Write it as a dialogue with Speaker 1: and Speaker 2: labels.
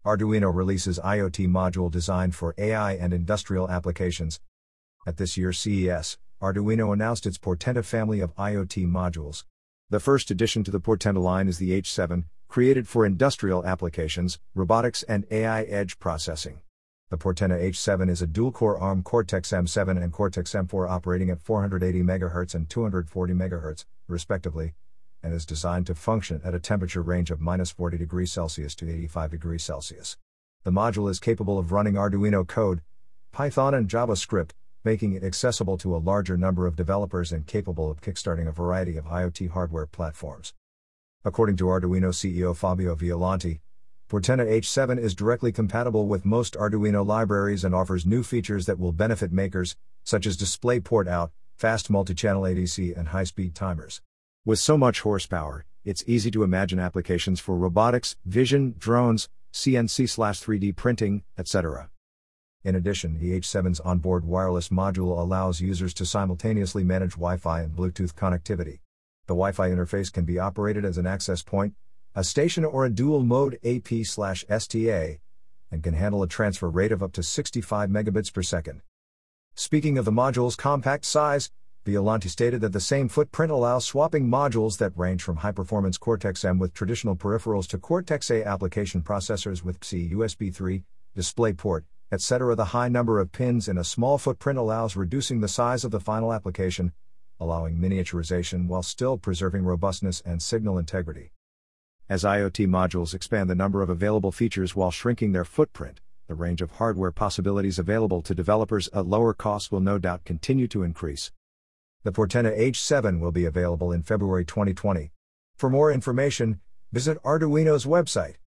Speaker 1: Arduino releases IoT module designed for AI and industrial applications. At this year's CES, Arduino announced its Portenta family of IoT modules. The first addition to the Portenta line is the H7, created for industrial applications, robotics and AI edge processing. The Portenta H7 is a dual-core ARM Cortex-M7 and Cortex-M4 operating at 480 MHz and 240 MHz, respectively, and is designed to function at a temperature range of -40°C to 85°C. The module is capable of running Arduino code, Python and JavaScript, making it accessible to a larger number of developers and capable of kickstarting a variety of IoT hardware platforms. According to Arduino CEO Fabio Violante, Portenta H7 is directly compatible with most Arduino libraries and offers new features that will benefit makers, such as display port out, fast multi-channel ADC and high-speed timers. With so much horsepower, it's easy to imagine applications for robotics, vision, drones, CNC/3D printing, etc. In addition, the H7's onboard wireless module allows users to simultaneously manage Wi-Fi and Bluetooth connectivity. The Wi-Fi interface can be operated as an access point, a station or a dual-mode AP/STA, and can handle a transfer rate of up to 65 megabits per second. Speaking of the module's compact size, Violante stated that the same footprint allows swapping modules that range from high-performance Cortex-M with traditional peripherals to Cortex-A application processors with PCI USB 3, DisplayPort, etc. The high number of pins in a small footprint allows reducing the size of the final application, allowing miniaturization while still preserving robustness and signal integrity. As IoT modules expand the number of available features while shrinking their footprint, the range of hardware possibilities available to developers at lower costs will no doubt continue to increase. The Portenta H7 will be available in February 2020. For more information, visit Arduino's website.